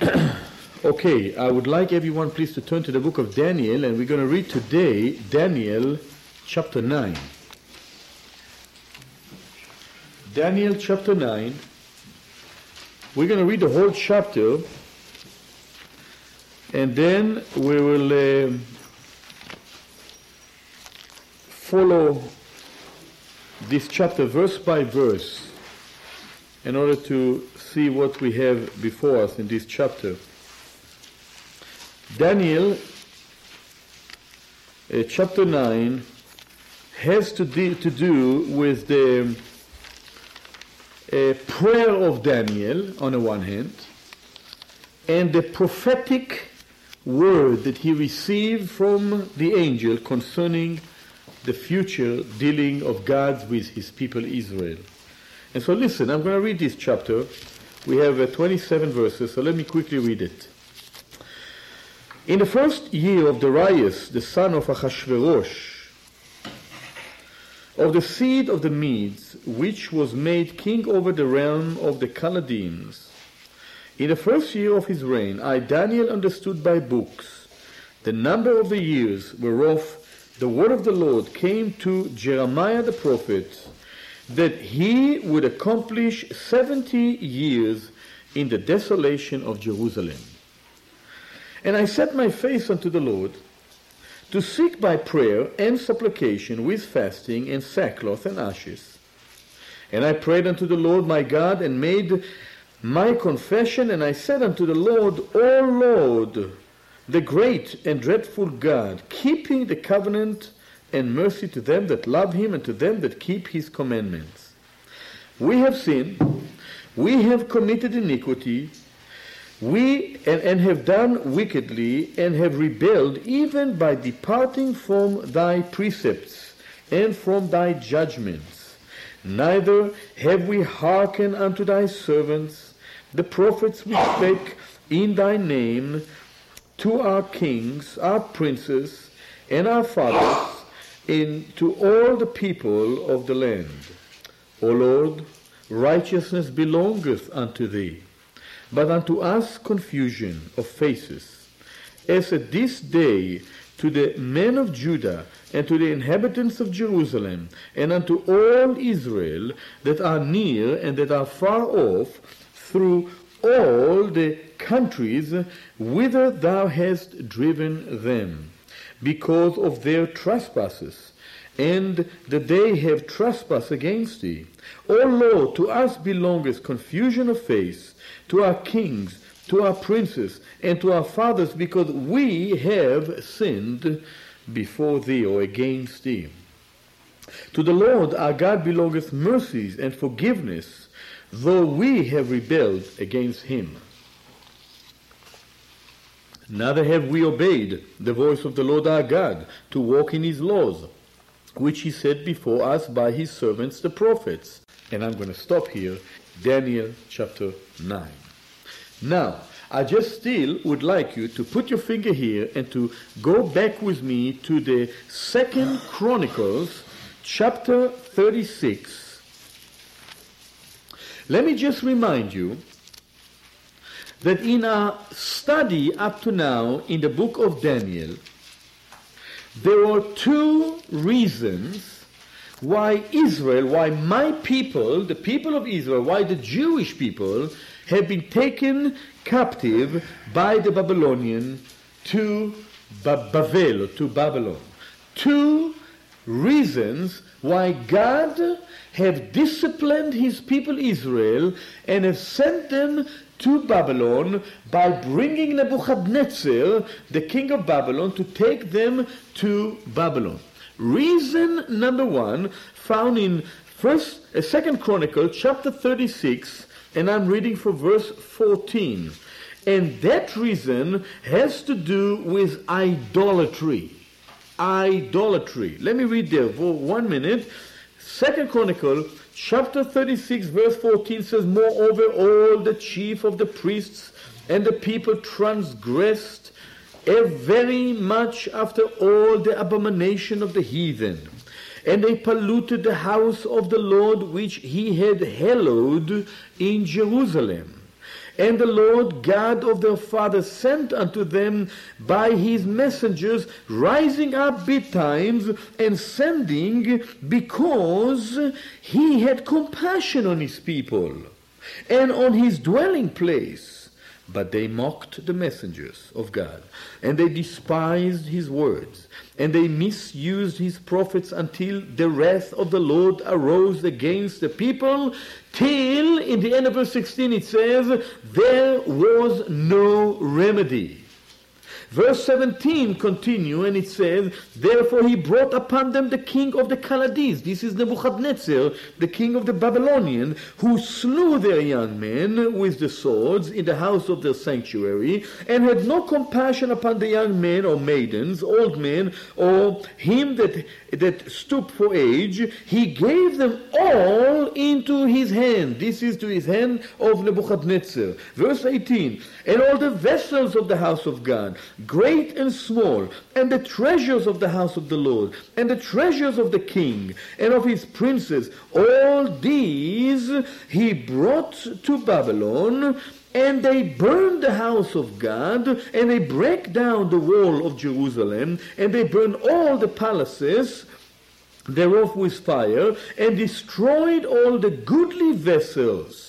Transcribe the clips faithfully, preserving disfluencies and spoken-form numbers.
Okay, I would like everyone please to turn to the book of Daniel, and we're going to read today Daniel chapter nine. Daniel chapter nine. We're going to read the whole chapter, and then we will uh, follow this chapter verse by verse in order to see what we have before us in this chapter. Daniel uh, chapter nine has to, de- to do with the uh, prayer of Daniel on the one hand, and the prophetic word that he received from the angel concerning the future dealing of God with his people Israel. And so listen, I'm going to read this chapter. We have uh, twenty-seven verses, so let me quickly read it. In the first year of Darius, the son of Ahasuerus, of the seed of the Medes, which was made king over the realm of the Chaldeans, in the first year of his reign, I, Daniel, understood by books the number of the years whereof the word of the Lord came to Jeremiah the prophet, that he would accomplish seventy years in the desolation of Jerusalem. And I set my face unto the Lord, to seek by prayer and supplication with fasting and sackcloth and ashes. And I prayed unto the Lord my God, and made my confession, and I said unto the Lord, O Lord, the great and dreadful God, keeping the covenant and mercy to them that love him, and to them that keep his commandments. We have sinned, we have committed iniquity, we and, and have done wickedly, and have rebelled, even by departing from thy precepts and from thy judgments. Neither have we hearkened unto thy servants, the prophets which spake in thy name, to our kings, our princes, and our fathers, and to all the people of the land. O Lord, righteousness belongeth unto thee, but unto us confusion of faces, as at this day to the men of Judah, and to the inhabitants of Jerusalem, and unto all Israel that are near and that are far off, through all the countries whither thou hast driven them, because of their trespasses, and that they have trespassed against thee. O Lord, to us belongeth confusion of face, to our kings, to our princes, and to our fathers, because we have sinned before thee, or against thee. To the Lord our God belongeth mercies and forgiveness, though we have rebelled against him. Neither have we obeyed the voice of the Lord our God, to walk in his laws, which he set before us by his servants the prophets. And I'm going to stop here, Daniel chapter nine. Now, I just still would like you to put your finger here and to go back with me to the Second Chronicles chapter thirty-six. Let me just remind you that in our study up to now in the book of Daniel, there are two reasons why Israel, why my people, the people of Israel, why the Jewish people have been taken captive by the Babylonian to ba- Babel, to Babylon. Two reasons why God have disciplined his people Israel and have sent them to Babylon by bringing Nebuchadnezzar, the king of Babylon, to take them to Babylon. Reason number one, found in First, uh, Second Chronicle, chapter thirty-six, and I'm reading from verse fourteen. And that reason has to do with idolatry. Idolatry. Let me read there for one minute. Second Chronicle, chapter thirty-six, verse fourteen says, Moreover, all the chief of the priests and the people transgressed very much after all the abomination of the heathen. And they polluted the house of the Lord which he had hallowed in Jerusalem. And the Lord God of their fathers sent unto them by his messengers, rising up betimes and sending, because he had compassion on his people and on his dwelling place. But they mocked the messengers of God, and they despised his words, and they misused his prophets until the wrath of the Lord arose against the people, till in the end of verse sixteen it says, there was no remedy. Verse seventeen continue, and it says, therefore he brought upon them the king of the Chaldees. This is Nebuchadnezzar, the king of the Babylonian, who slew their young men with the swords in the house of their sanctuary, and had no compassion upon the young men or maidens, old men, or him that, that stooped for age. He gave them all into his hand. This is to his hand of Nebuchadnezzar. Verse eighteen, and all the vessels of the house of God, great and small, and the treasures of the house of the Lord, and the treasures of the king, and of his princes, all these he brought to Babylon, and they burned the house of God, and they brake down the wall of Jerusalem, and they burned all the palaces thereof with fire, and destroyed all the goodly vessels.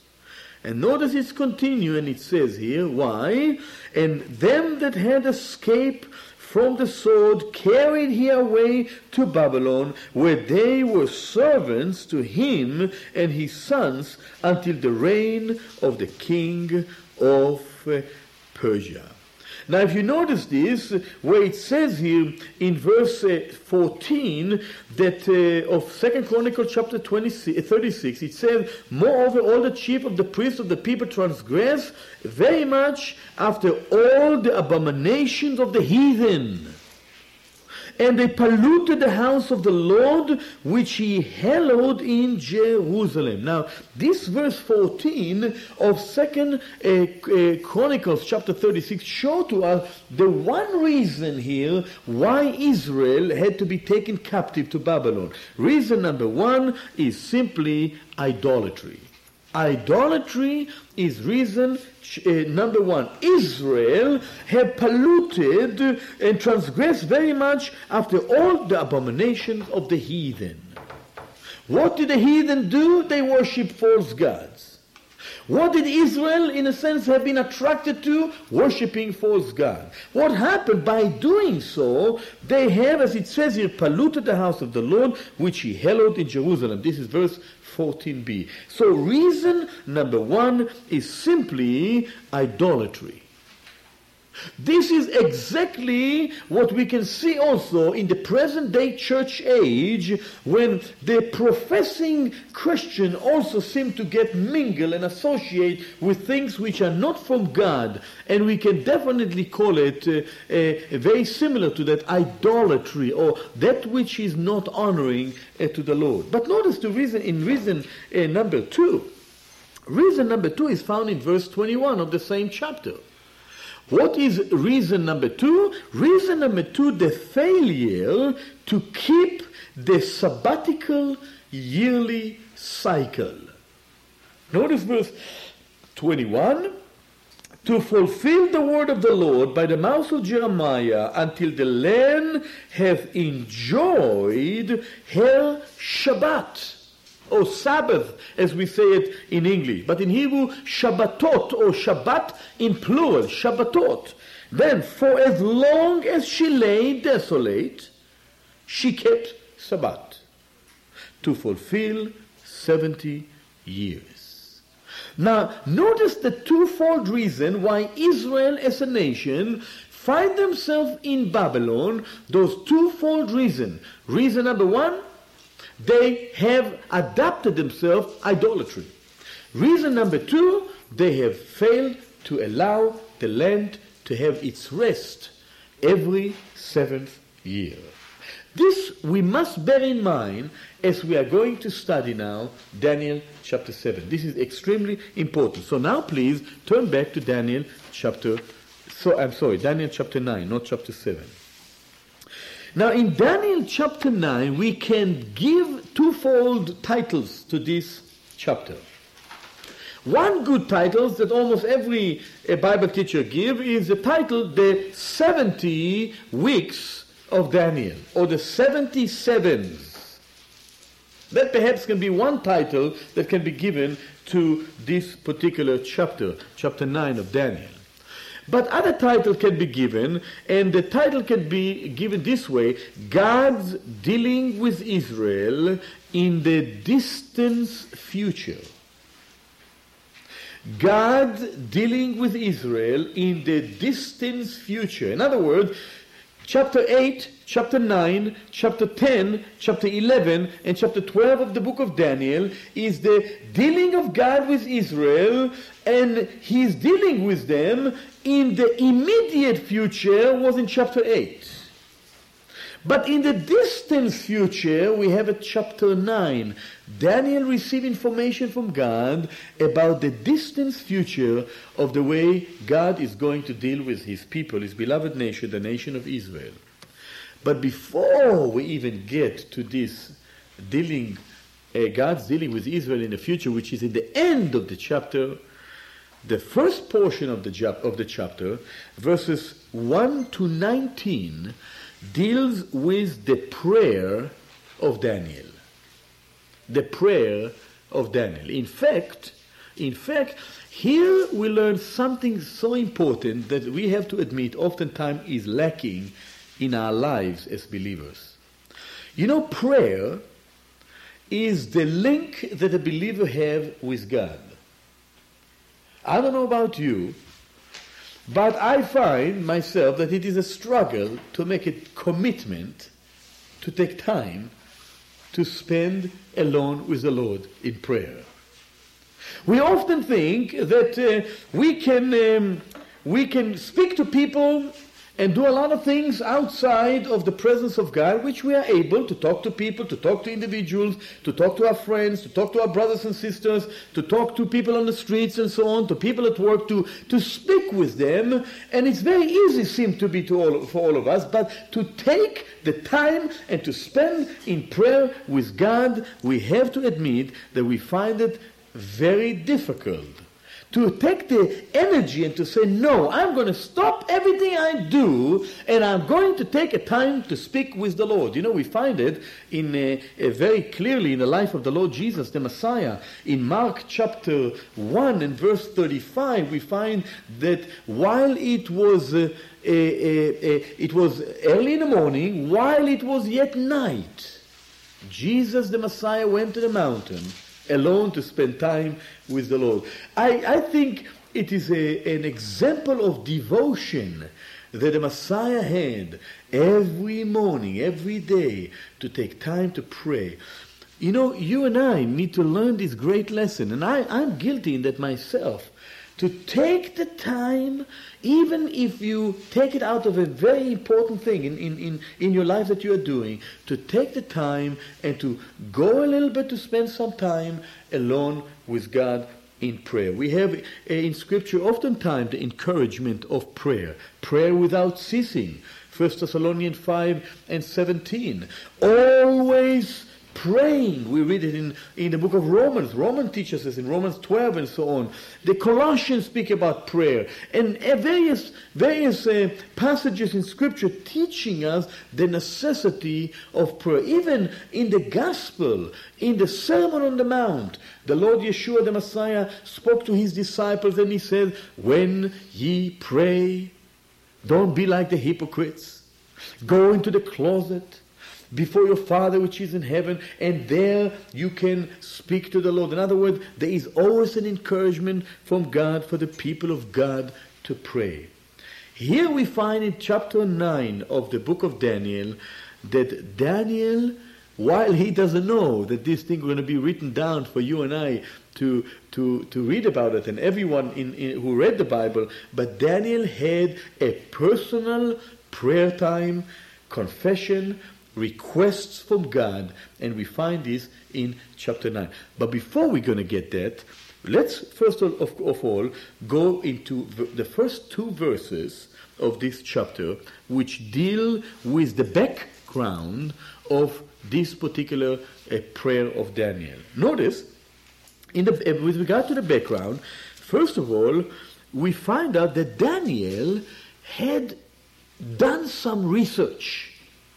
And notice it's continuing, and it says here, why? And them that had escaped from the sword carried he away to Babylon, where they were servants to him and his sons until the reign of the king of Persia. Now, if you notice this, where it says here in verse uh, fourteen that uh, of Second Chronicles chapter thirty-six, it says, moreover, all the chief of the priests of the people transgress very much after all the abominations of the heathen. And they polluted the house of the Lord, which he hallowed in Jerusalem. Now, this verse fourteen of Second uh, uh, Chronicles chapter thirty-six show to us the one reason here why Israel had to be taken captive to Babylon. Reason number one is simply idolatry. Idolatry is reason uh, number one. Israel had polluted and transgressed very much after all the abominations of the heathen. What did the heathen do? They worshipped false gods. What did Israel, in a sense, have been attracted to? Worshipping false gods. What happened? By doing so, they have, as it says here, polluted the house of the Lord, which he hallowed in Jerusalem. This is verse fourteen b. So reason number one is simply idolatry. This is exactly what we can see also in the present day church age, when the professing Christian also seem to get mingled and associate with things which are not from God. And we can definitely call it uh, uh, very similar to that, idolatry, or that which is not honoring uh, to the Lord. But notice the reason in reason uh, number two. Reason number two is found in verse twenty-one of the same chapter. What is reason number two? Reason number two, the failure to keep the sabbatical yearly cycle. Notice verse twenty-one. To fulfill the word of the Lord by the mouth of Jeremiah, until the land hath enjoyed her Shabbat, or Sabbath, as we say it in English. But in Hebrew, Shabbatot, or Shabbat in plural, Shabbatot. Then, for as long as she lay desolate, she kept Sabbath, to fulfill seventy years. Now, notice the twofold reason why Israel as a nation find themselves in Babylon. Those twofold reasons. Reason number one, they have adapted themselves idolatry. Reason number two, they have failed to allow the land to have its rest every seventh year. This we must bear in mind as we are going to study now Daniel chapter seven. This is extremely important. So now please turn back to Daniel chapter, so I'm sorry, Daniel chapter nine, not chapter seven. Now in Daniel chapter nine, we can give twofold titles to this chapter. One good title that almost every uh, Bible teacher give is the title, The seventy Weeks of Daniel, or the seventy Sevens. That perhaps can be one title that can be given to this particular chapter, chapter nine of Daniel. But other title can be given, and the title can be given this way: God's dealing with Israel in the distant future. God dealing with Israel in the distant future. In other words, chapter eight, chapter nine, chapter ten, chapter eleven, and chapter twelve of the book of Daniel is the dealing of God with Israel, and He's dealing with them in the immediate future was in chapter eight. But in the distant future, we have at chapter nine. Daniel received information from God about the distant future of the way God is going to deal with His people, His beloved nation, the nation of Israel. But before we even get to this dealing, uh, God's dealing with Israel in the future, which is in the end of the chapter, the first portion of the, of the chapter, verses one to nineteen, deals with the prayer of Daniel. The prayer of Daniel. In fact, in fact, here we learn something so important that we have to admit oftentimes is lacking in our lives as believers. You know, prayer is the link that a believer has with God. I don't know about you, but I find myself that it is a struggle to make a commitment to take time to spend alone with the Lord in prayer. We often think that uh, we can um, we can speak to people and do a lot of things outside of the presence of God, which we are able to talk to people, to talk to individuals, to talk to our friends, to talk to our brothers and sisters, to talk to people on the streets and so on, to people at work, to, to speak with them. And it's very easy, seems to be to all, for all of us, but to take the time and to spend in prayer with God, we have to admit that we find it very difficult. To take the energy and to say, no, I'm going to stop everything I do and I'm going to take a time to speak with the Lord. You know, we find it in a, a very clearly in the life of the Lord Jesus, the Messiah. In Mark chapter one and verse thirty-five, we find that while it was, uh, a, a, a, it was early in the morning, while it was yet night, Jesus the Messiah went to the mountain alone to spend time with the Lord. I, I think it is a, an example of devotion that the Messiah had every morning, every day, to take time to pray. You know, you and I need to learn this great lesson, and I, I'm guilty in that myself, to take the time, even if you take it out of a very important thing in, in, in, in your life that you are doing, to take the time and to go a little bit to spend some time alone with God in prayer. We have uh, in Scripture oftentimes the encouragement of prayer, prayer without ceasing. First Thessalonians five and seventeen. Always praying. We read it in, in the book of Romans. Romans teaches us in Romans twelve and so on. The Colossians speak about prayer. And uh, various, various uh, passages in Scripture teaching us the necessity of prayer. Even in the Gospel, in the Sermon on the Mount, the Lord Yeshua the Messiah spoke to His disciples and He said, when ye pray, don't be like the hypocrites. Go into the closet before your Father which is in heaven, and there you can speak to the Lord. In other words, there is always an encouragement from God for the people of God to pray. Here we find in chapter nine of the book of Daniel that Daniel, while he doesn't know that this thing is going to be written down for you and I to to to read about it, and everyone in, in, who read the Bible, but Daniel had a personal prayer time, confession, requests from God, and we find this in chapter nine. But before we're going to get that, let's first of, of all go into the first two verses of this chapter, which deal with the background of this particular uh, prayer of Daniel. Notice in the, with regard to the background, first of all, we find out that Daniel had done some research.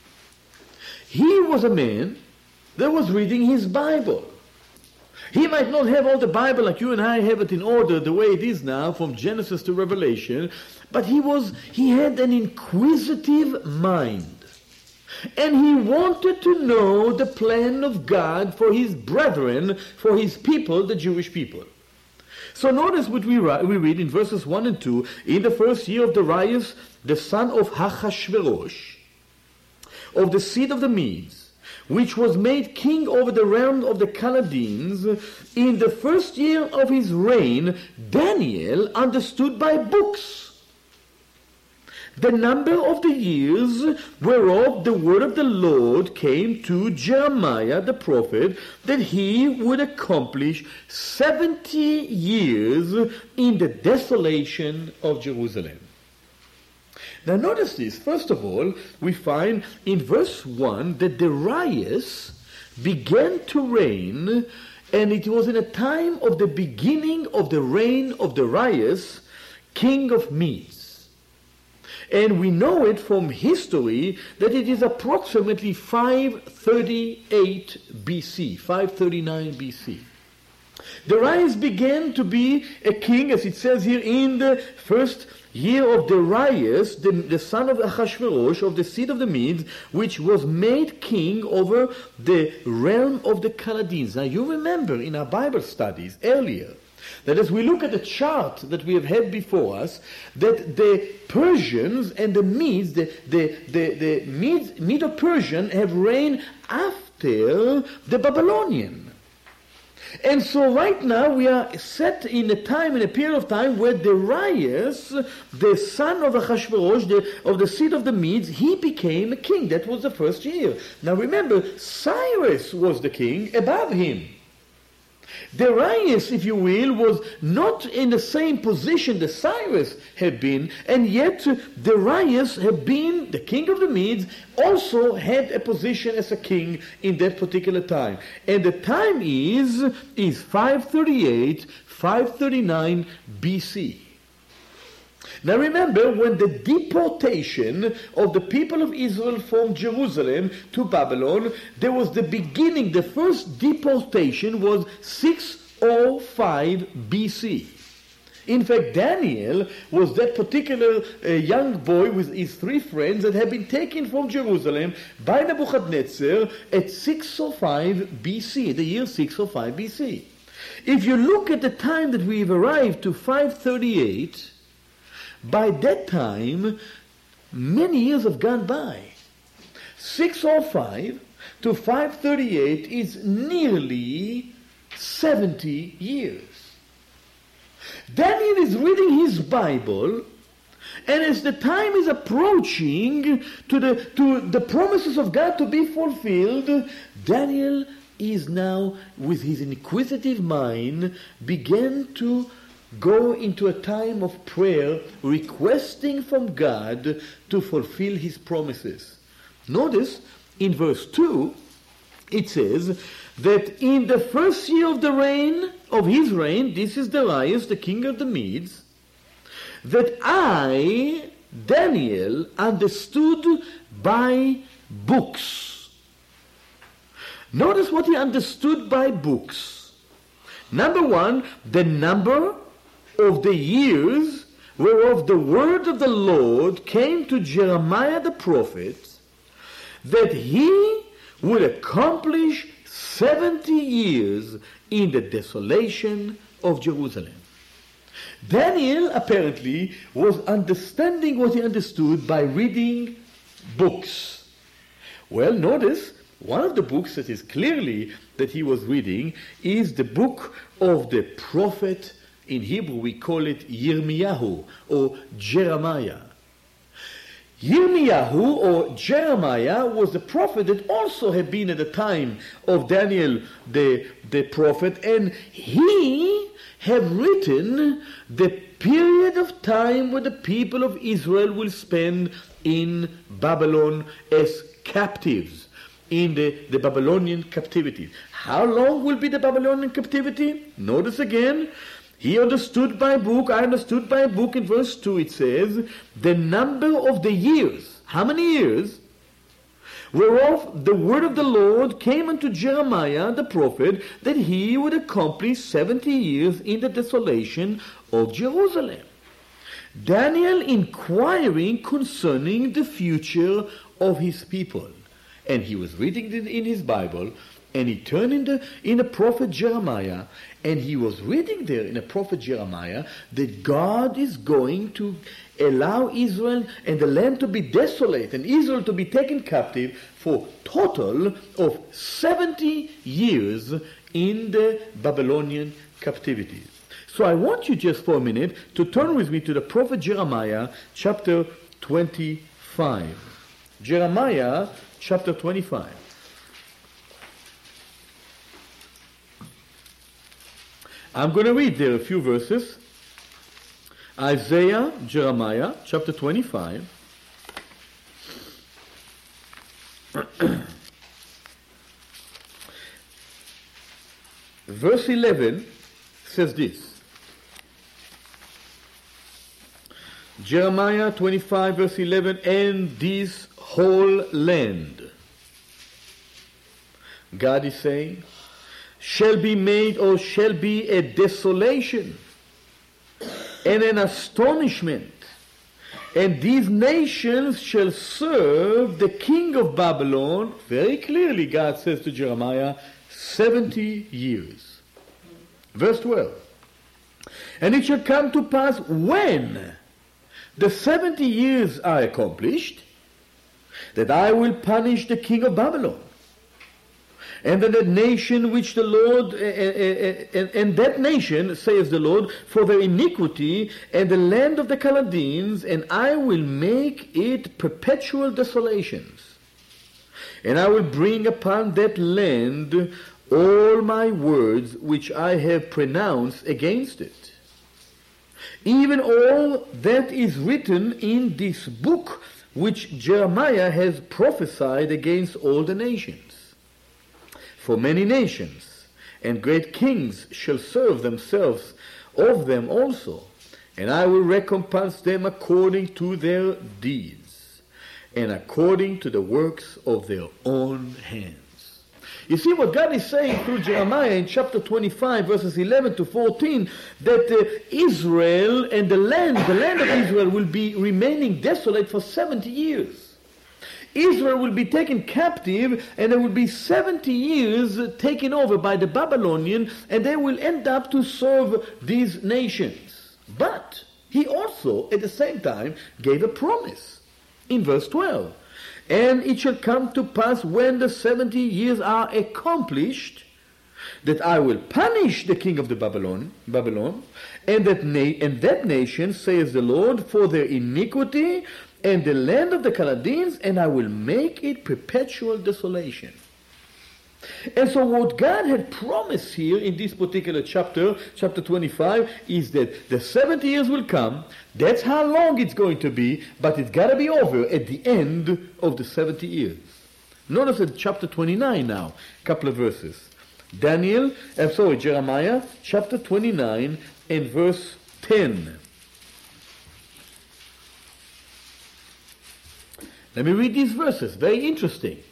He was a man that was reading his Bible. He might not have all the Bible like you and I have it in order the way it is now, from Genesis to Revelation, but he was he had an inquisitive mind. And he wanted to know the plan of God for his brethren, for his people, the Jewish people. So notice what we, we read in verses one and two. In the first year of Darius, the son of Achashverosh, of the seed of the Medes, which was made king over the realm of the Chaldeans, in the first year of his reign, Daniel understood by books the number of the years whereof the word of the Lord came to Jeremiah the prophet, that he would accomplish seventy years in the desolation of Jerusalem. Now notice this. First of all, we find in verse one that Darius began to reign, and it was in a time of the beginning of the reign of Darius, king of Medes. And we know it from history that it is approximately five thirty-eight B C, five thirty-nine B C. Darius began to be a king, as it says here, in the first year of Darius, the, the son of Achashverosh, of the seed of the Medes, which was made king over the realm of the Chaldeans. Now you remember in our Bible studies earlier, that as we look at the chart that we have had before us, that the Persians and the Medes, the, the, the, the Medes, Medo-Persian have reigned after the Babylonian. And so right now we are set in a time, in a period of time where Darius, the son of Achashverosh, the, of the seed of the Medes, he became a king. That was the first year. Now remember, Cyrus was the king above him. Darius, if you will, was not in the same position that Cyrus had been, and yet Darius had been, the king of the Medes, also had a position as a king in that particular time. And the time is, is five thirty-eight, five thirty-nine B C. Now remember, when the deportation of the people of Israel from Jerusalem to Babylon, there was the beginning, the first deportation was six oh five B C. In fact, Daniel was that particular uh, young boy with his three friends that had been taken from Jerusalem by Nebuchadnezzar at six oh five B C, the year six oh five B C. If you look at the time that we've arrived to five thirty-eight, by that time, many years have gone by. six oh five to five thirty-eight is nearly seventy years. Daniel is reading his Bible, and as the time is approaching to the, to the promises of God to be fulfilled, Daniel is now, with his inquisitive mind, began to go into a time of prayer, requesting from God to fulfill his promises. Notice in verse two, it says that in the first year of the reign, of his reign, this is Darius, the king of the Medes, that I, Daniel, understood by books. Notice what he understood by books. Number one, the number of the years whereof the word of the Lord came to Jeremiah the prophet, that he would accomplish seventy years in the desolation of Jerusalem. Daniel apparently was understanding what he understood by reading books. Well, notice one of the books that is clearly that he was reading is the book of the prophet. In Hebrew we call it Yirmiyahu or Jeremiah. Yirmiyahu or Jeremiah was the prophet that also had been at the time of Daniel the, the prophet, and he had written the period of time where the people of Israel will spend in Babylon as captives. in the, the Babylonian captivity. How long will be the Babylonian captivity? Notice again, he understood by book, I understood by book. In verse two it says, the number of the years. How many years? Whereof the word of the Lord came unto Jeremiah the prophet, that he would accomplish seventy years in the desolation of Jerusalem. Daniel inquiring concerning the future of his people. And he was reading it in his Bible, and he turned in the, in the prophet Jeremiah, and he was reading there in the prophet Jeremiah that God is going to allow Israel and the land to be desolate and Israel to be taken captive for total of seventy years in the Babylonian captivity. So I want you just for a minute to turn with me to the prophet Jeremiah chapter twenty-five. Jeremiah chapter twenty-five. I'm going to read there a few verses. Isaiah, Jeremiah, chapter twenty-five. Verse eleven says this. Jeremiah twenty-five, verse eleven, and this whole land, God is saying, shall be made or shall be a desolation and an astonishment, and these nations shall serve the king of Babylon. Very clearly God says to Jeremiah, seventy years. Verse twelve, and it shall come to pass when the seventy years are accomplished, that I will punish the king of Babylon, and that the nation which the Lord, uh, uh, uh, and that nation, says the Lord, for their iniquity, and the land of the Chaldeans, and I will make it perpetual desolations. And I will bring upon that land all my words which I have pronounced against it. Even all that is written in this book which Jeremiah has prophesied against all the nations. For many nations and great kings shall serve themselves of them also, and I will recompense them according to their deeds, and according to the works of their own hands. You see what God is saying through Jeremiah in chapter twenty-five, verses eleven to fourteen, that uh, Israel and the land, the land of Israel will be remaining desolate for seventy years. Israel will be taken captive, and there will be seventy years taken over by the Babylonian, and they will end up to serve these nations. But he also, at the same time, gave a promise in verse twelve. And it shall come to pass when the seventy years are accomplished, that I will punish the king of the Babylon, Babylon, and that na- and that nation, says the Lord, for their iniquity, and the land of the Chaldeans, and I will make it perpetual desolation. And so what God had promised here in this particular chapter, chapter twenty-five, is that the seventy years will come. That's how long it's going to be, but it's got to be over at the end of the seventy years. Notice at chapter twenty-nine now, a couple of verses. Daniel, I'm sorry, Jeremiah, chapter twenty-nine and verse ten. Let me read these verses, very interesting.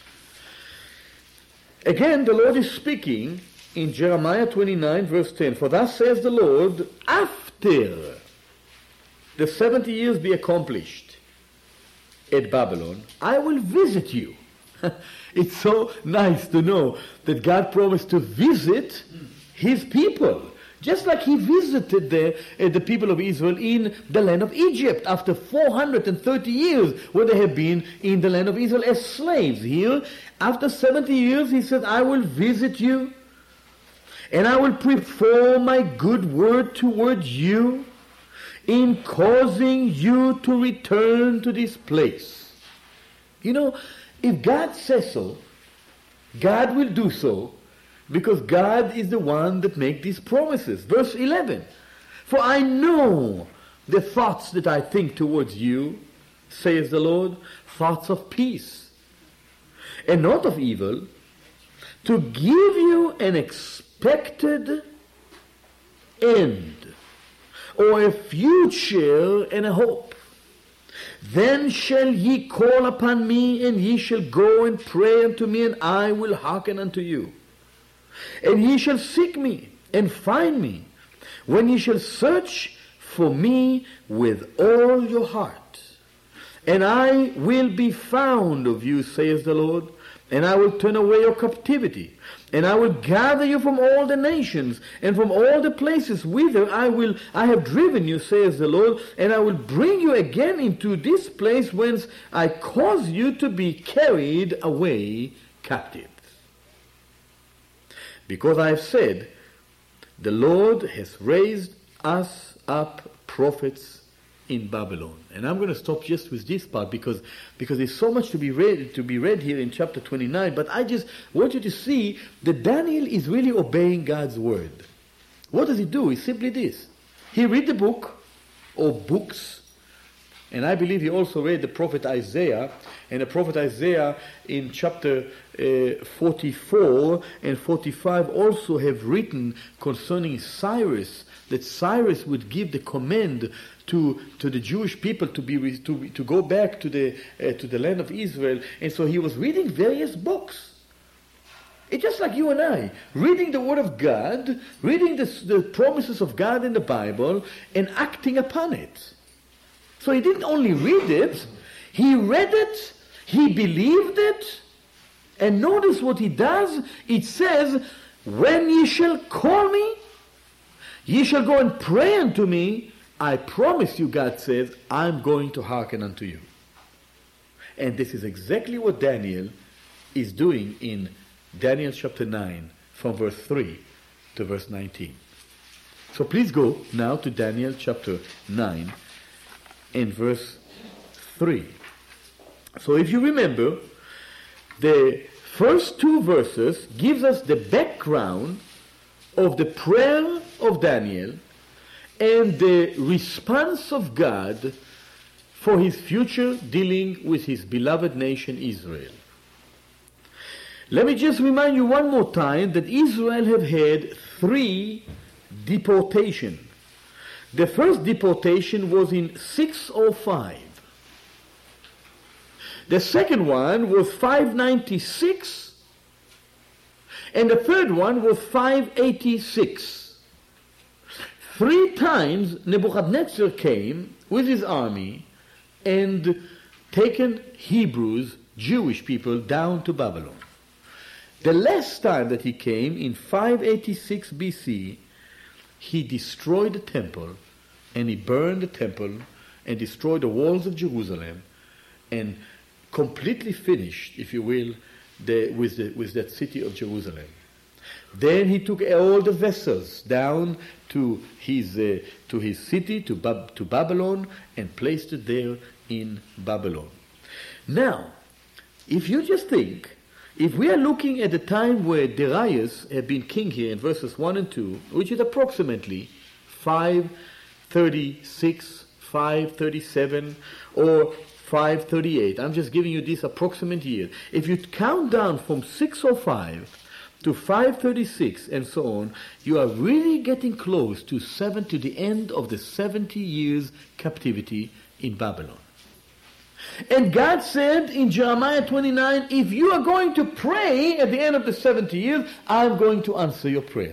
Again, the Lord is speaking in Jeremiah twenty-nine, verse ten. For thus says the Lord, after the seventy years be accomplished at Babylon, I will visit you. It's so nice to know that God promised to visit his people. Just like he visited the, uh, the people of Israel in the land of Egypt after four hundred thirty years when they have been in the land of Israel as slaves. Here, after seventy years, he said, I will visit you, and I will perform my good word towards you in causing you to return to this place. You know, if God says so, God will do so, because God is the one that makes these promises. Verse eleven, for I know the thoughts that I think towards you, says the Lord, thoughts of peace, and not of evil, to give you an expected end, or a future and a hope. Then shall ye call upon me, and ye shall go and pray unto me, and I will hearken unto you. And ye shall seek me, and find me, when ye shall search for me with all your heart. And I will be found of you, saith the Lord, and I will turn away your captivity, and I will gather you from all the nations, and from all the places whither I will I have driven you, saith the Lord, and I will bring you again into this place whence I cause you to be carried away captives. Because I have said, the Lord has raised us up prophets in Babylon. And I'm going to stop just with this part because, because there's so much to be read to be read here in chapter twenty-nine, but I just want you to see that Daniel is really obeying God's word. What does he do? It's simply this. He read the book, or books, and I believe he also read the prophet Isaiah, and the prophet Isaiah in chapter uh, forty-four and forty-five also have written concerning Cyrus, that Cyrus would give the command to to the Jewish people to be to to go back to the uh, to the land of Israel, and so he was reading various books. It's just like you and I, reading the Word of God, reading the, the promises of God in the Bible, and acting upon it. So he didn't only read it, he read it, he believed it, and notice what he does. It says, when ye shall call me, ye shall go and pray unto me, I promise you, God says, I'm going to hearken unto you. And this is exactly what Daniel is doing in Daniel chapter nine, from verse three to verse nineteen. So please go now to Daniel chapter nine and verse three. So if you remember, the first two verses gives us the background of the prayer of Daniel and the response of God for his future dealing with his beloved nation Israel. Let me just remind you one more time that Israel have had three deportations. The first deportation was in six oh five. The second one was five ninety-six, and the third one was five eighty-six. Three times Nebuchadnezzar came with his army and taken Hebrews, Jewish people, down to Babylon. The last time that he came, in five eighty-six B C, he destroyed the temple, and he burned the temple and destroyed the walls of Jerusalem, and completely finished, if you will, the, with, the, with that city of Jerusalem. Then he took all the vessels down to his uh, to his city, to, Bab- to Babylon, and placed it there in Babylon. Now, if you just think, if we are looking at the time where Darius had been king here in verses one and two, which is approximately five thirty-six, five thirty-seven, or five thirty-eight, I'm just giving you this approximate year. If you count down from six oh five to five thirty-six and so on, you are really getting close to seven to the end of the seventy years captivity in Babylon. And God said in Jeremiah twenty-nine, if you are going to pray at the end of the seventy years, I'm going to answer your prayer.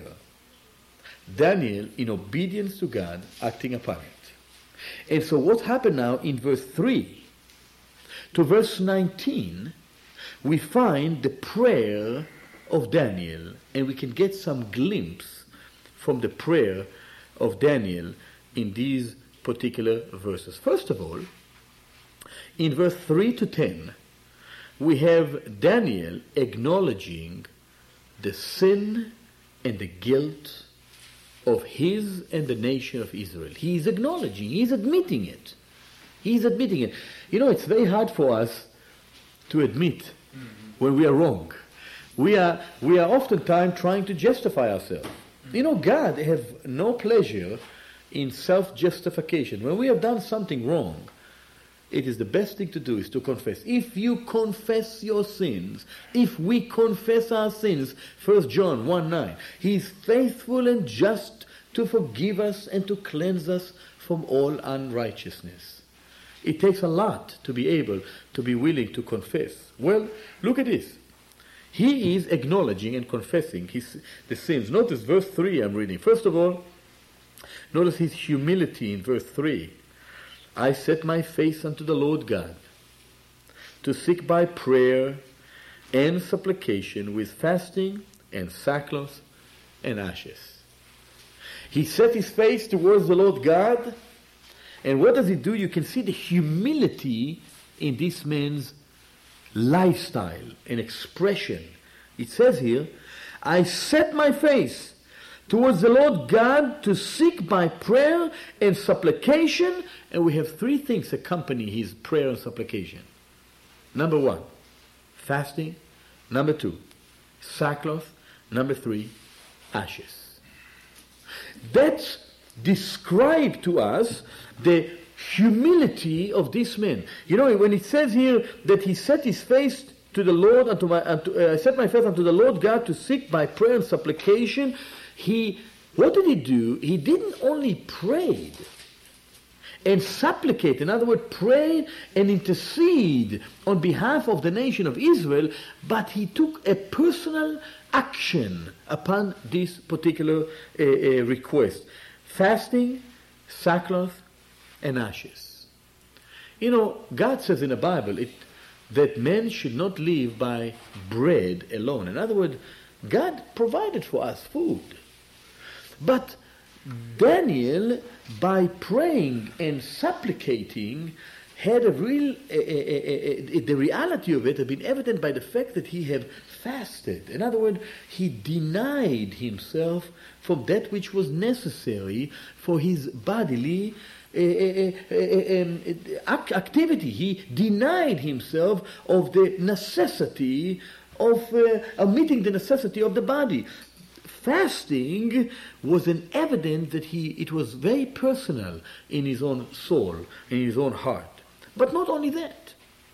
Daniel, in obedience to God, acting upon it. And so what happened now in verse three to verse nineteen, we find the prayer of Daniel, and we can get some glimpse from the prayer of Daniel in these particular verses. First of all, in verse three to ten, we have Daniel acknowledging the sin and the guilt of his and the nation of Israel. He is acknowledging, he is admitting it. He is admitting it. You know, it's very hard for us to admit mm-hmm. when we are wrong. We are we are oftentimes trying to justify ourselves. Mm-hmm. You know, God has no pleasure in self-justification. When we have done something wrong, it is the best thing to do is to confess. If you confess your sins, if we confess our sins, First John one nine, he is faithful and just to forgive us and to cleanse us from all unrighteousness. It takes a lot to be able to be willing to confess. Well, look at this. He is acknowledging and confessing his the sins. Notice verse three I'm reading. First of all, notice his humility in verse three. I set my face unto the Lord God to seek by prayer and supplication with fasting and sackcloth and ashes. He set his face towards the Lord God, and what does he do? You can see the humility in this man's lifestyle and expression. It says here, I set my face towards the Lord God to seek by prayer and supplication, and we have three things accompany his prayer and supplication. Number one, fasting. Number two, sackcloth. Number three, ashes. That's described to us the humility of this man. You know, when it says here that he set his face to the Lord, unto my, unto, uh, I set my face unto the Lord God to seek by prayer and supplication, he, what did he do? He didn't only pray and supplicate, in other words, pray and intercede on behalf of the nation of Israel, but he took a personal action upon this particular uh, uh, request. Fasting, sackcloth, and ashes. You know, God says in the Bible it, that men should not live by bread alone. In other words, God provided for us food. But Daniel, by praying and supplicating, had a real, uh, uh, uh, uh, the reality of it had been evident by the fact that he had fasted. In other words, he denied himself from that which was necessary for his bodily uh, uh, uh, um, activity. He denied himself of the necessity of, uh, of meeting the necessity of the body. Fasting was an evidence that he it was very personal in his own soul, in his own heart. But not only that.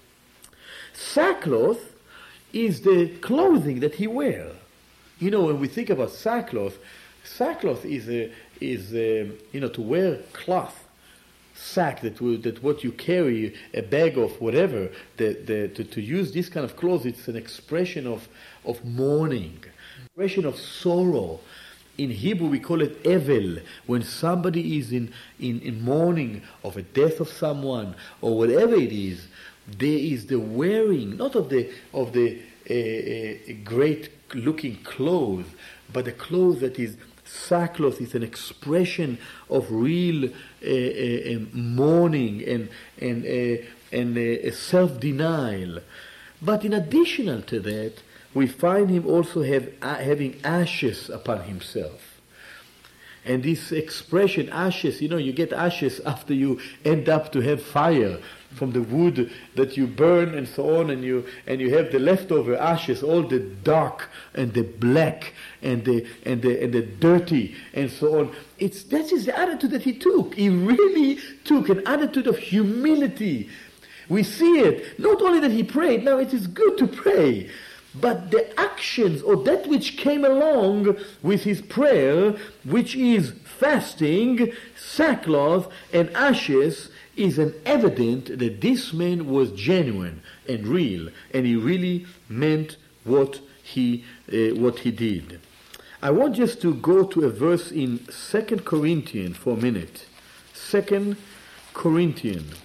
Sackcloth is the clothing that he wears. You know, when we think about sackcloth, sackcloth is a, is a, you know, to wear cloth, sack that will, that what you carry, a bag of whatever, the, the, to, to use this kind of clothes, it's an expression of, of mourning, expression of sorrow. In Hebrew we call it evel, when somebody is in, in, in mourning of a death of someone or whatever it is. There is the wearing, not of the of the uh, uh, great looking clothes, but the clothes that is sackcloth is an expression of real uh, uh, mourning and and uh, and uh, self-denial. But in addition to that, we find him also have, uh, having ashes upon himself. And this expression, ashes, you know, you get ashes after you end up to have fire from the wood that you burn and so on, and you and you have the leftover ashes, all the dark and the black and the and the and the dirty and so on. It's that is the attitude that he took. He really took an attitude of humility. We see it. Not only that he prayed, now it is good to pray, but the actions or that which came along with his prayer, which is fasting, sackcloth, and ashes, is an evidence that this man was genuine and real, and he really meant what he uh, what he did. I want just to go to a verse in Second Corinthians for a minute. Second Corinthians.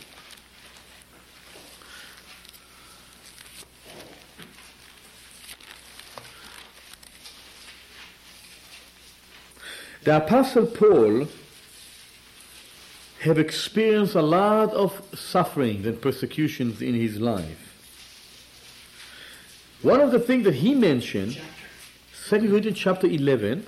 The Apostle Paul have experienced a lot of sufferings and persecutions in his life. One of the things that he mentioned, Second Corinthians chapter eleven,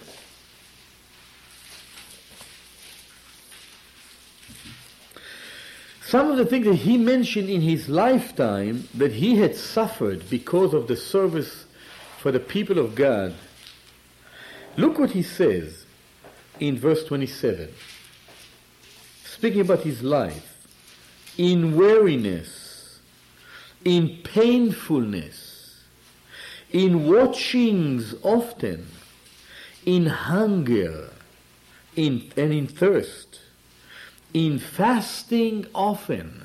some of the things that he mentioned in his lifetime that he had suffered because of the service for the people of God. Look what he says in verse twenty-seven. Speaking about his life. in weariness, in painfulness, in watchings often, in hunger, in, and in thirst, in fasting often,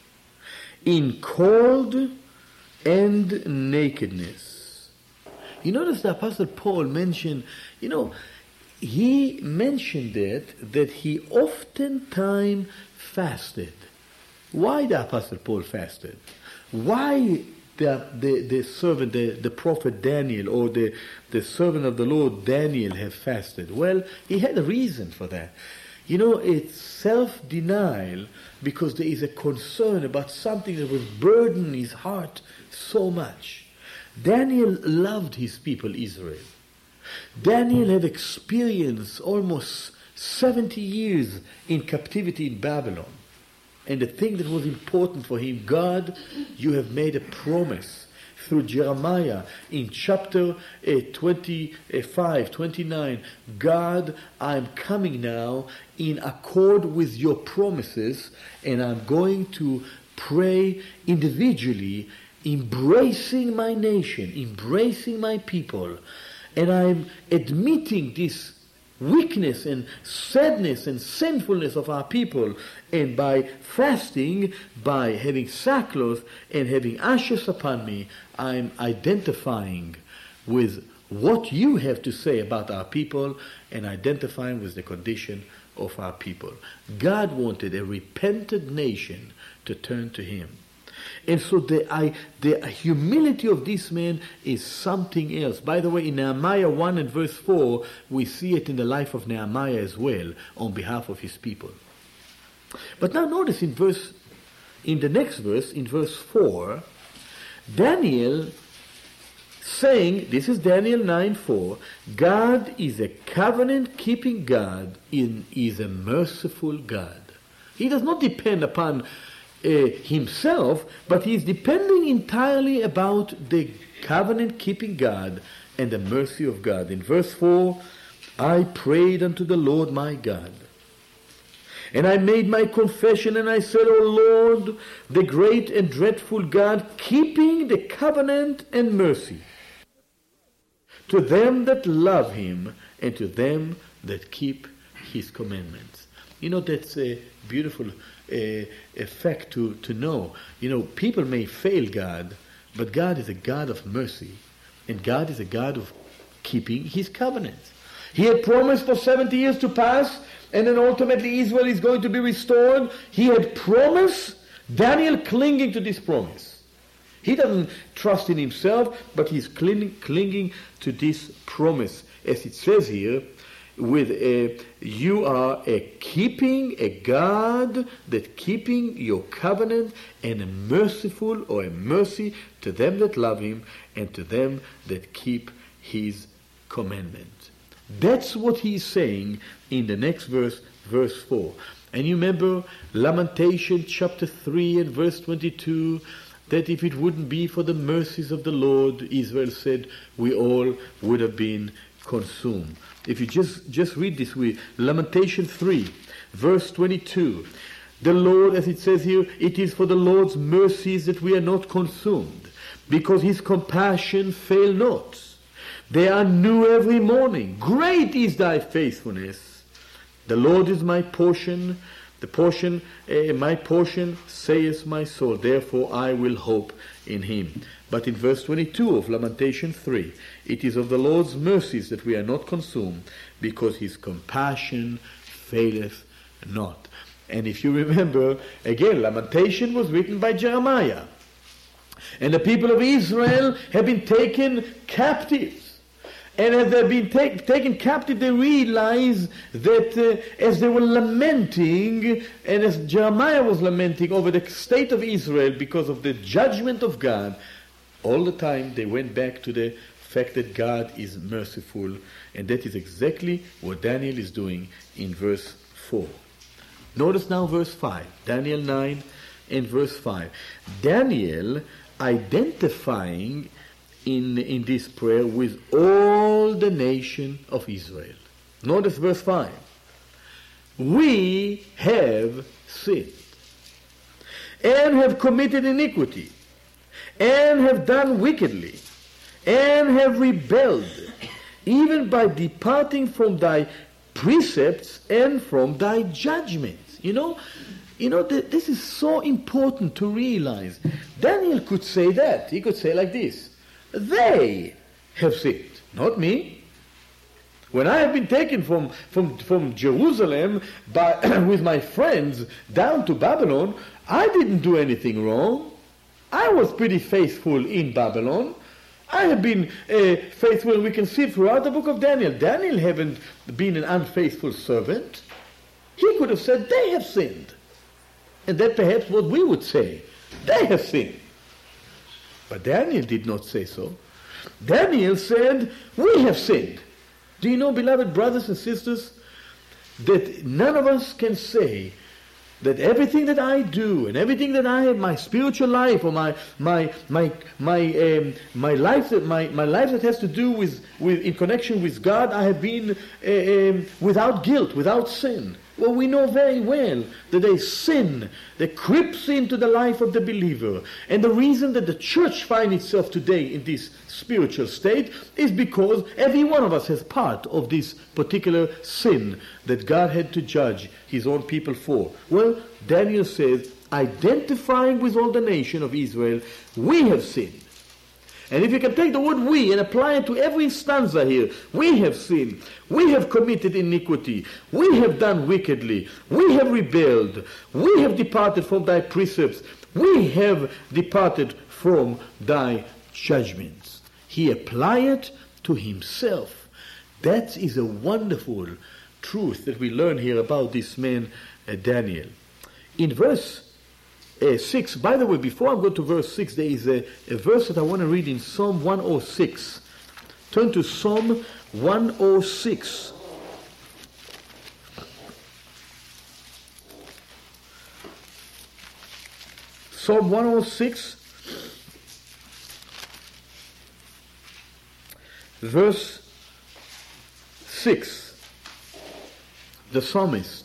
in cold and nakedness. You notice the Apostle Paul mentioned, you know, he mentioned it, that he oftentimes fasted. Why the Apostle Paul fasted? Why the, the, the servant, the, the prophet Daniel, or the, the servant of the Lord Daniel have fasted? Well, he had a reason for that. You know, it's self-denial because there is a concern about something that was burdening his heart so much. Daniel loved his people, Israel. Daniel had experienced almost seventy years in captivity in Babylon. And the thing that was important for him, God, you have made a promise through Jeremiah in chapter uh, twenty-five, twenty-nine. God, I'm coming now in accord with your promises, and I'm going to pray individually, embracing my nation, embracing my people. And I'm admitting this weakness and sadness and sinfulness of our people. And by fasting, by having sackcloth and having ashes upon me, I'm identifying with what you have to say about our people and identifying with the condition of our people. God wanted a repentant nation to turn to him. And so the, I, the humility of this man is something else. By the way, in Nehemiah one and verse four, we see it in the life of Nehemiah as well, on behalf of his people. But now notice in verse, in the next verse, in verse four, Daniel saying, this is Daniel nine four, God is a covenant-keeping God, and is a merciful God. He does not depend upon Uh, himself, but he is depending entirely about the covenant-keeping God and the mercy of God. In verse four, I prayed unto the Lord my God, and I made my confession, and I said, O Lord, the great and dreadful God, keeping the covenant and mercy to them that love him and to them that keep his commandments. You know, that's a beautiful A, a fact to, to know. You know, people may fail God, but God is a God of mercy, and God is a God of keeping his covenants. He had promised for seventy years to pass, and then ultimately Israel is going to be restored. He had promised, Daniel clinging to this promise. He doesn't trust in himself, but he's clinging, clinging to this promise. As it says here, with a, you are a keeping, a God that keeping your covenant, and a merciful, or a mercy to them that love him and to them that keep his commandments. That's what he's saying in the next verse, verse four. And you remember Lamentation chapter three and verse twenty-two, that if it wouldn't be for the mercies of the Lord, Israel said, we all would have been consumed. If you just, just read this way, Lamentation three, verse twenty-two, the Lord, as it says here, it is for the Lord's mercies that we are not consumed, because his compassion fail not. They are new every morning. Great is thy faithfulness. The Lord is my portion, the portion, uh, my portion, saith my soul. Therefore I will hope in him. But in verse twenty-two of Lamentation three, it is of the Lord's mercies that we are not consumed, because his compassion faileth not. And if you remember, again, Lamentation was written by Jeremiah. And the people of Israel have been taken captives. And as they've been take, taken captive, they realize that uh, as they were lamenting, and as Jeremiah was lamenting over the state of Israel because of the judgment of God, all the time they went back to the fact that God is merciful. And that is exactly what Daniel is doing in verse four. Notice now verse five. Daniel nine and verse five. Daniel identifying in, in this prayer with all the nation of Israel. Notice verse five. We have sinned. and have committed iniquity, and have done wickedly, and have rebelled, even by departing from thy precepts and from thy judgments. You know, you know, th- this is so important to realize. Daniel could say that. He could say like this: they have sinned, not me. When I have been taken from, from, from Jerusalem by, with my friends down to Babylon, I didn't do anything wrong. I was pretty faithful in Babylon. I have been uh, faithful, and we can see throughout the book of Daniel. Daniel haven't been an unfaithful servant. He could have said, they have sinned. And that perhaps what we would say. They have sinned. But Daniel did not say so. Daniel said, we have sinned. Do you know, beloved brothers and sisters, that none of us can say that everything that I do and everything that I have, my spiritual life or my my my my um, my life that my, my life that has to do with, with in connection with God, I have been uh, um, without guilt, without sin. Well, we know very well that there is sin that creeps into the life of the believer. And the reason that the church finds itself today in this spiritual state is because every one of us has part of this particular sin that God had to judge his own people for. Well, Daniel says, identifying with all the nation of Israel, we have sinned. And if you can take the word we and apply it to every stanza here, we have sinned, we have committed iniquity, we have done wickedly, we have rebelled, we have departed from thy precepts, we have departed from thy judgments. He applied it to himself. That is a wonderful truth that we learn here about this man, uh, Daniel. In verse Uh, six, by the way, before I go to verse six, there is a, a verse that I want to read in Psalm one oh six. Turn to Psalm one oh six. Psalm one oh six, verse six. The psalmist.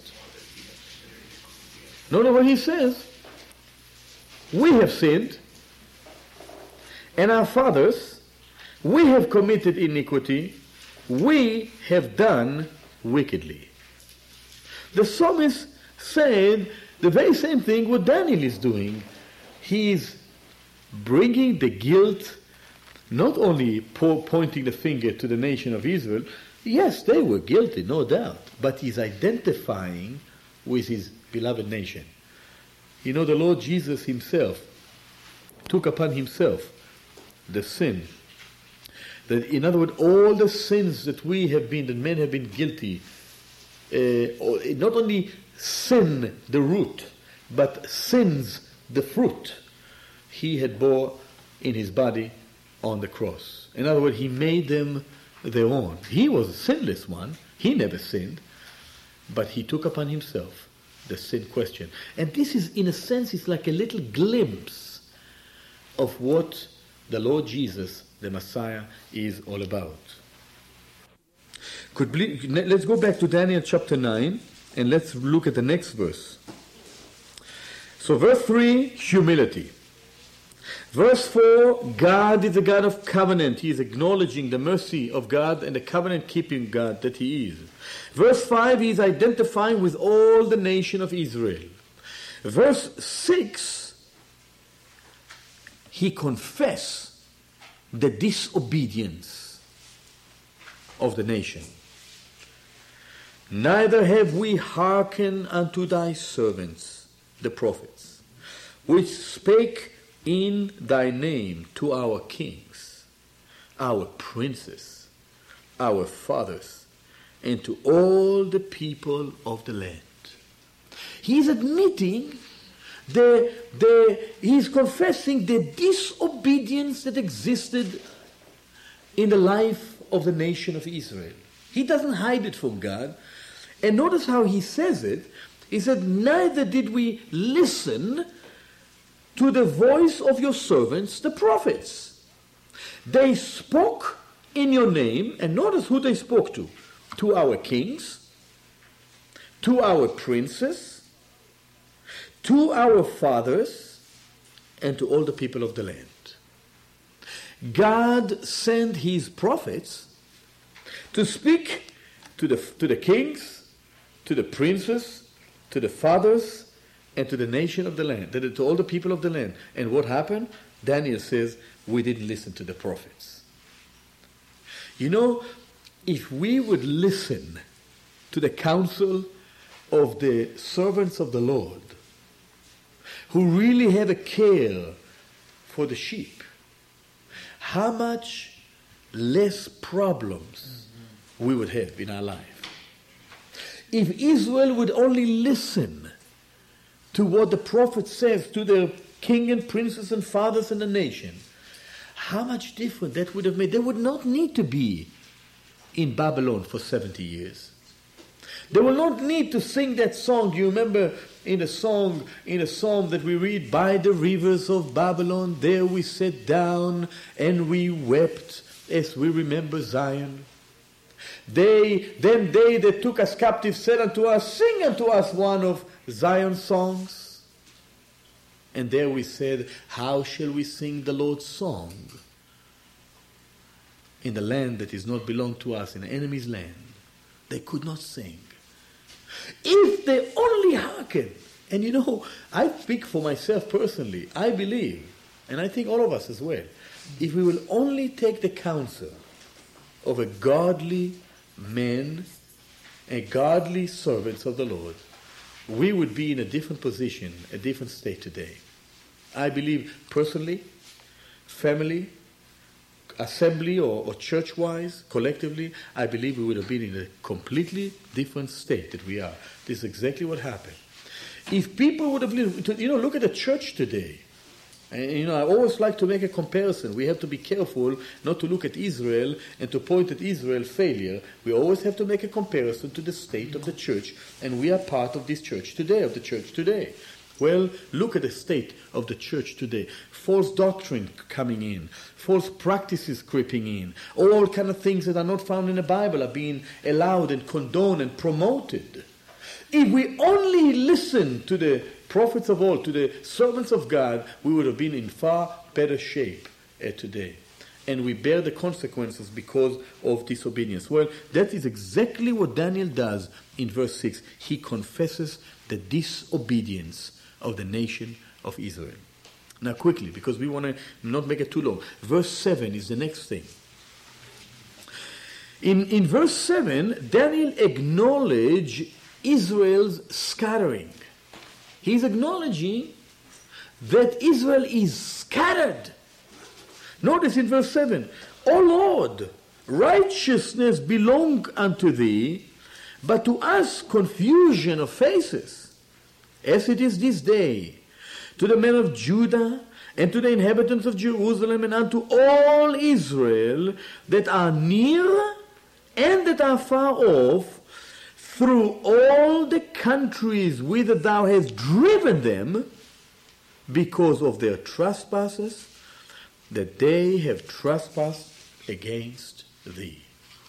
Notice what he says. We have sinned, and our fathers, we have committed iniquity, we have done wickedly. The psalmist said the very same thing what Daniel is doing. He is bringing the guilt, not only po- pointing the finger to the nation of Israel. Yes, they were guilty, no doubt, but he's identifying with his beloved nation. You know, the Lord Jesus himself took upon himself the sin. That, in other words, all the sins that we have been, that men have been guilty, uh, not only sin the root, but sins the fruit, he had bore in his body on the cross. In other words, he made them their own. He was a sinless one. He never sinned. But he took upon himself the sin question. And this is, in a sense, it's like a little glimpse of what the Lord Jesus, the Messiah, is all about. Could ble- let's go back to Daniel chapter nine, and let's look at the next verse. So verse three, humility. Verse four, God is a God of covenant. He is acknowledging the mercy of God and the covenant-keeping God that he is. Verse five, he is identifying with all the nation of Israel. Verse six, he confesses the disobedience of the nation. Neither have we hearkened unto thy servants, the prophets, which spake in thy name to our kings, our princes, our fathers, and to all the people of the land. He is admitting, the, the, he is confessing the disobedience that existed in the life of the nation of Israel. He doesn't hide it from God. And notice how he says it. He said, neither did we listen to the voice of your servants, the prophets. They spoke in your name, and notice who they spoke to. To our kings, to our princes, to our fathers and to all the people of the land. God sent his prophets to speak to the, to the kings, to the princes, to the fathers, and to the nation of the land, to all the people of the land. And what happened? Daniel says, we didn't listen to the prophets. You know, if we would listen to the counsel of the servants of the Lord, who really have a care for the sheep, how much less problems we would have in our life. If Israel would only listen to what the prophet says to their king and princes and fathers in the nation, how much different that would have made. They would not need to be in Babylon for seventy years. They will not need to sing that song. Do you remember in a song, in a psalm that we read, by the rivers of Babylon, there we sat down and we wept as we remember Zion. They, then they that took us captive said unto us, sing unto us one of Zion's songs. And there we said, how shall we sing the Lord's song in the land that is not belong to us, in the enemy's land? They could not sing. If they only hearken, and you know, I speak for myself personally, I believe, and I think all of us as well, if we will only take the counsel of a godly man, a godly servants of the Lord, we would be in a different position, a different state today. I believe personally, family, assembly or, or church-wise, collectively, I believe we would have been in a completely different state that we are. This is exactly what happened. If people would have lived, you know, look at the church today. And, you know, I always like to make a comparison. We have to be careful not to look at Israel and to point at Israel's failure. We always have to make a comparison to the state of the church. And we are part of this church today, of the church today. Well, look at the state of the church today. False doctrine coming in, false practices creeping in, all kind of things that are not found in the Bible are being allowed and condoned and promoted. If we only listen to the prophets of old, to the servants of God, we would have been in far better shape uh, today. And we bear the consequences because of disobedience. Well, that is exactly what Daniel does in verse six. He confesses the disobedience of the nation of Israel. Now quickly, because we want to not make it too long. Verse seven is the next thing. In, in verse seven, Daniel acknowledges Israel's scattering. He's acknowledging that Israel is scattered. Notice in verse seven, O Lord, righteousness belong unto thee, but to us confusion of faces. As it is this day, to the men of Judah and to the inhabitants of Jerusalem and unto all Israel that are near and that are far off, through all the countries whither thou hast driven them, because of their trespasses, that they have trespassed against thee.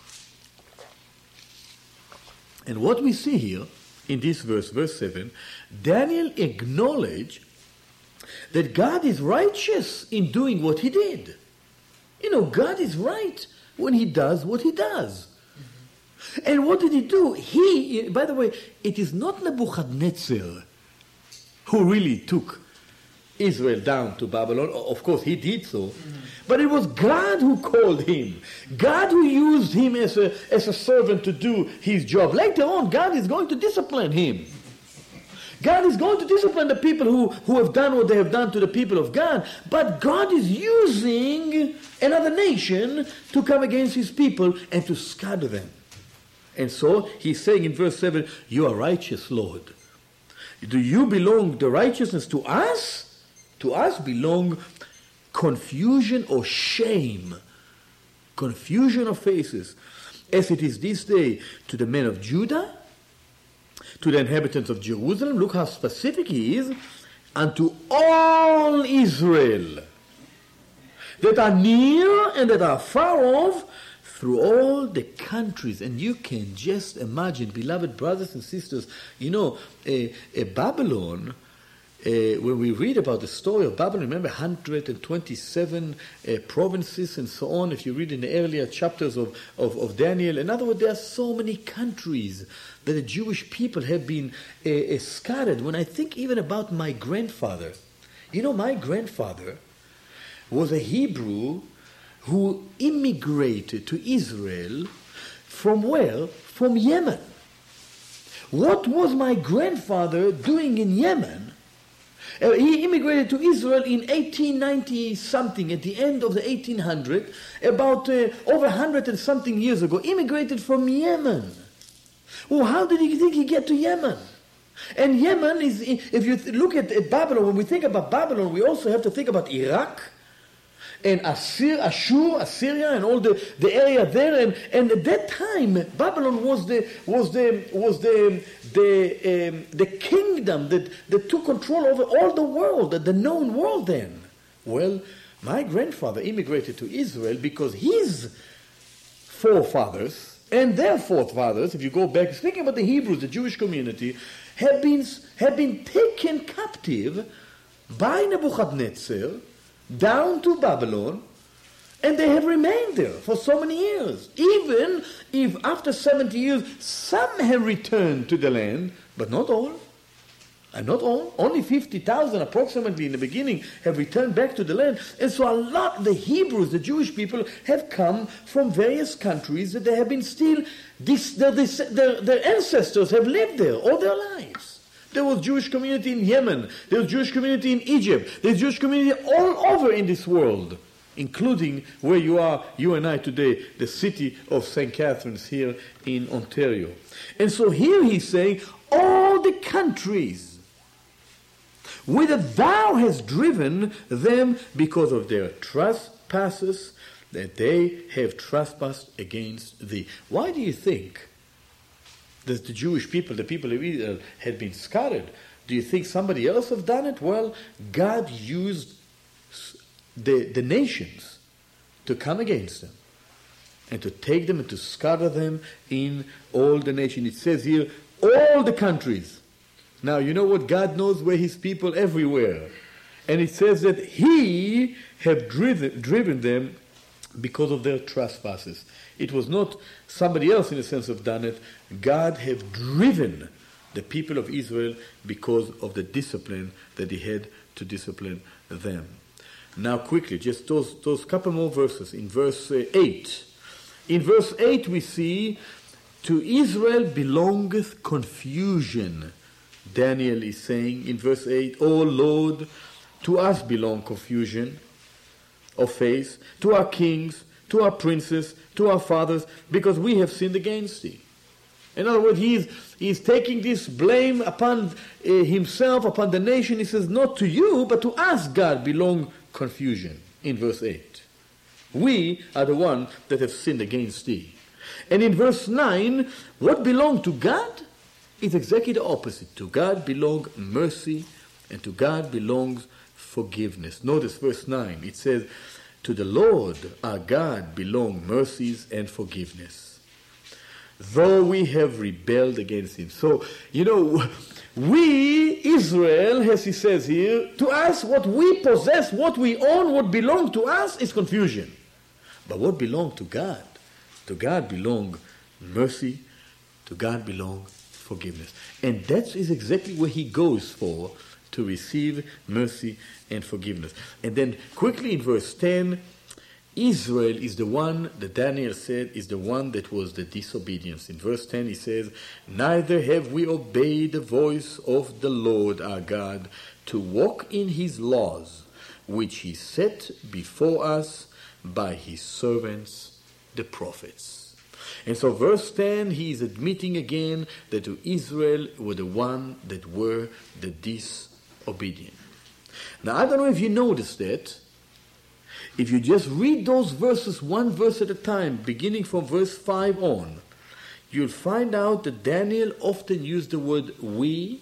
And what we see here, in this verse, verse seven, Daniel acknowledged that God is righteous in doing what he did. You know, God is right when he does what he does. Mm-hmm. And what did he do? He, by the way, it is not Nebuchadnezzar who really took Israel down to Babylon. Of course, he did so. Mm-hmm. But it was God who called him. God who used him as a, as a servant to do his job. Later on, God is going to discipline him. God is going to discipline the people who, who have done what they have done to the people of God. But God is using another nation to come against his people and to scatter them. And so he's saying in verse seven, you are righteous, Lord. Do you belong the righteousness to us? To us belong confusion or shame, confusion of faces, as it is this day to the men of Judah, to the inhabitants of Jerusalem. Look how specific he is. And to all Israel that are near and that are far off, through all the countries. And you can just imagine, beloved brothers and sisters, you know, a, a Babylon Uh, when we read about the story of Babylon, remember one hundred twenty-seven uh, provinces and so on. If you read in the earlier chapters of, of, of Daniel, in other words, there are so many countries that the Jewish people have been uh, uh, scattered. When I think even about my grandfather, you know, my grandfather was a Hebrew who immigrated to Israel from where? From Yemen. What was my grandfather doing in Yemen? Uh, he immigrated to Israel in eighteen ninety something, at the end of the eighteen hundreds, about uh, over one hundred and something years ago, immigrated from Yemen. Well, how did he think he get to Yemen? And Yemen is, if you look at, at Babylon, when we think about Babylon, we also have to think about Iraq, and Assur, Ashur, Assyria, and all the, the area there. And, and at that time, Babylon was the was the was the the um, the kingdom that, that took control over all the world, the, the known world then. Well, my grandfather immigrated to Israel because his forefathers and their forefathers, if you go back, speaking about the Hebrews, the Jewish community, have been have been taken captive by Nebuchadnezzar down to Babylon, and they have remained there for so many years. Even if after seventy years, some have returned to the land, but not all. And not all. Only fifty thousand approximately in the beginning have returned back to the land. And so a lot, the Hebrews, the Jewish people, have come from various countries that they have been still, this, their, this, their, their ancestors have lived there all their lives. There was Jewish community in Yemen. There was Jewish community in Egypt. There's Jewish community all over in this world, including where you are, you and I today, the city of Saint Catharines here in Ontario. And so here he's saying, all the countries whither thou hast driven them because of their trespasses, that they have trespassed against thee. Why do you think that the Jewish people, the people of Israel, had been scattered? Do you think somebody else have done it? Well, God used the, the nations to come against them and to take them and to scatter them in all the nations. It says here, all the countries. Now, you know what? God knows where his people everywhere. And it says that he have driven, driven them because of their trespasses. It was not somebody else in a sense of done it. God have driven the people of Israel because of the discipline that he had to discipline them. Now quickly, just those, those couple more verses. In verse uh, eight. In verse eight we see, to Israel belongeth confusion. Daniel is saying in verse eight, O Lord, to us belong confusion of face, to our kings, to our princes, to our fathers, because we have sinned against thee. In other words, he is, he is taking this blame upon uh, himself, upon the nation. He says, not to you, but to us, God, belong confusion, in verse eight. We are the one that have sinned against thee. And in verse nine, what belonged to God is exactly the opposite. To God belong mercy, and to God belongs forgiveness. Notice verse nine. It says, to the Lord our God belong mercies and forgiveness, though we have rebelled against him. So, you know, we, Israel, as he says here, to us what we possess, what we own, what belongs to us is confusion. But what belongs to God? To God belong mercy, to God belong forgiveness. And that is exactly where he goes for, to receive mercy and forgiveness. And then quickly in verse ten, Israel is the one that Daniel said is the one that was the disobedience. In verse ten he says, neither have we obeyed the voice of the Lord our God to walk in his laws, which he set before us by his servants the prophets. And so verse ten, he is admitting again that to Israel were the one that were the disobedient. Now, I don't know if you noticed that. If you just read those verses one verse at a time, beginning from verse five on, you'll find out that Daniel often used the word we,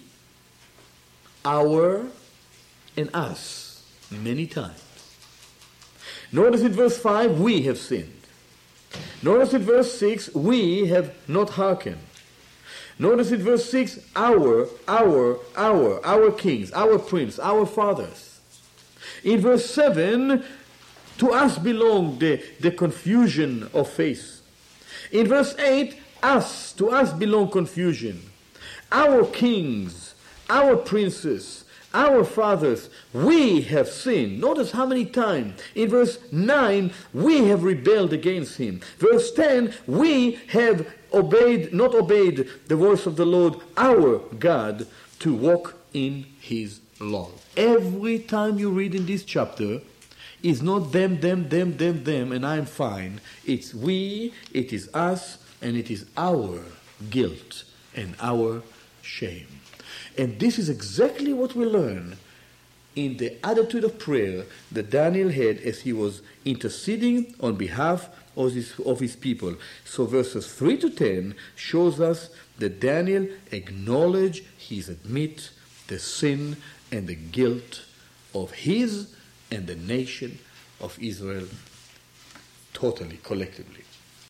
our, and us many times. Notice in verse five, we have sinned. Notice in verse six, we have not hearkened. Notice in verse six, our, our, our, our kings, our prince, our fathers. In verse seven, to us belong the, the confusion of faith. In verse eight, us, to us belong confusion. Our kings, our princes, our fathers, we have sinned. Notice how many times. In verse nine, we have rebelled against him. Verse ten, we have obeyed, not obeyed the voice of the Lord, our God, to walk in his law. Every time you read in this chapter, it's not them, them, them, them, them, and I'm fine. It's we, it is us, and it is our guilt and our shame. And this is exactly what we learn in the attitude of prayer that Daniel had as he was interceding on behalf of his, of his people. So verses three to ten shows us that Daniel acknowledged, he admit the sin and the guilt of his and the nation of Israel totally, collectively.